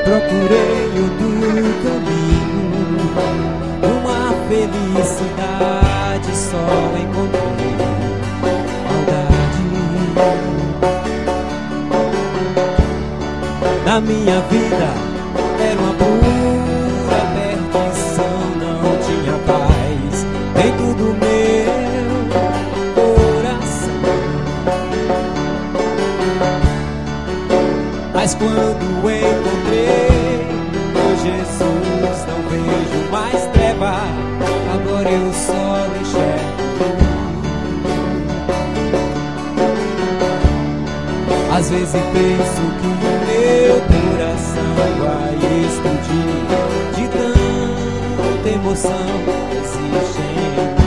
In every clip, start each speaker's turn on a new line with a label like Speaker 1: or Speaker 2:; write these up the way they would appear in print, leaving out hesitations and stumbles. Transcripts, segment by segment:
Speaker 1: procurei outro caminho, uma felicidade só encontrei maldade. Na minha vida era uma pura perdição, não tinha paz dentro do meu coração. Mas quando encontrei meu Jesus, não vejo mais treva, agora eu só enxergo. Às vezes penso que meu coração vai explodir de tanta emoção que existe em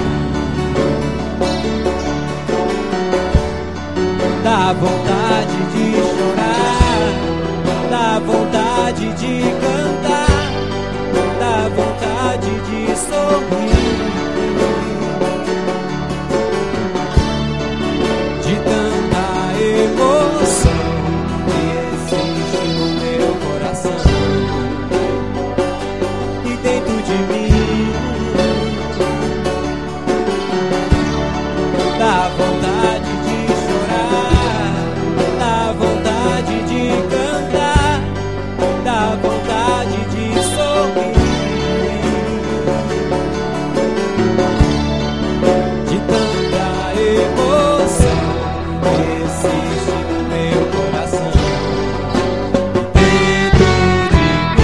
Speaker 1: mim. Dá vontade de chorar, dá vontade de cantar, dá vontade de sorrir, de tanta emoção que existe no meu coração e dentro de mim. Dá vontade de chorar, dá vontade de cantar, dá vontade de sorrir, de tanta emoção que existe no meu coração e dentro de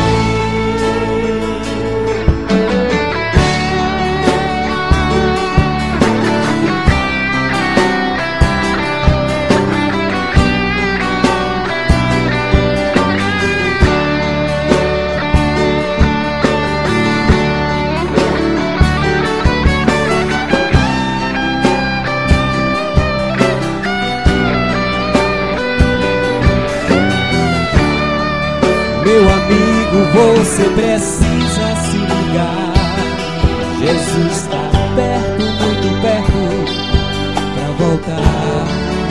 Speaker 1: Meu amigo, você precisa se ligar. Jesus está perto, muito perto, pra voltar.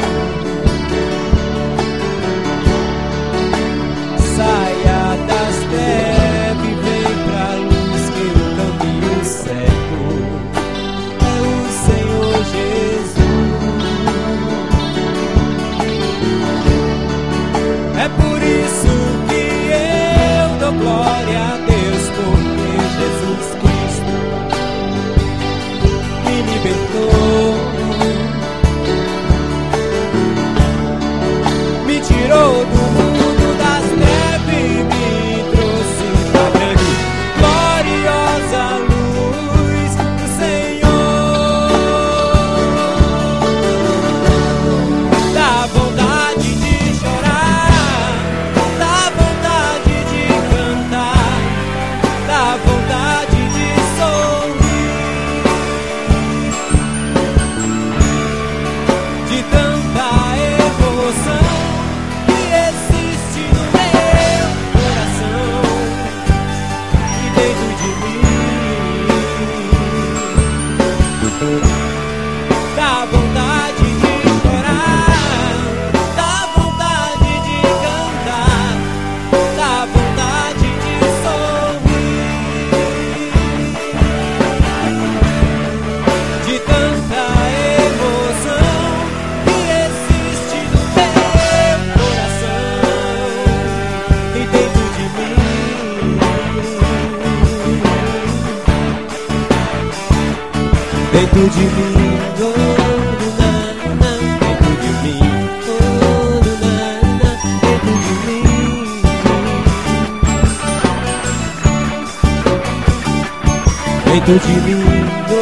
Speaker 1: Saia das trevas e vem pra luz, que o caminho certo é o Senhor Jesus. É por isso que glória a Deus, porque Jesus Cristo me libertou, me tirou do mundo das trevas e me trouxe a grande, gloriosa luz do Senhor. Dá vontade de chorar, dá vontade de cantar, dá vontade de sorrir, de tanta emoção que existe no meu coração e dentro de mim. Dá vontade de chorar, dá vontade de cantar, dá vontade de sorrir, de tanta emoção que existe no meu coração e dentro de mim. Dentro de mim, oh, na, na, dentro de mim, oh, na, na, dentro de mim. Dentro de mim, oh,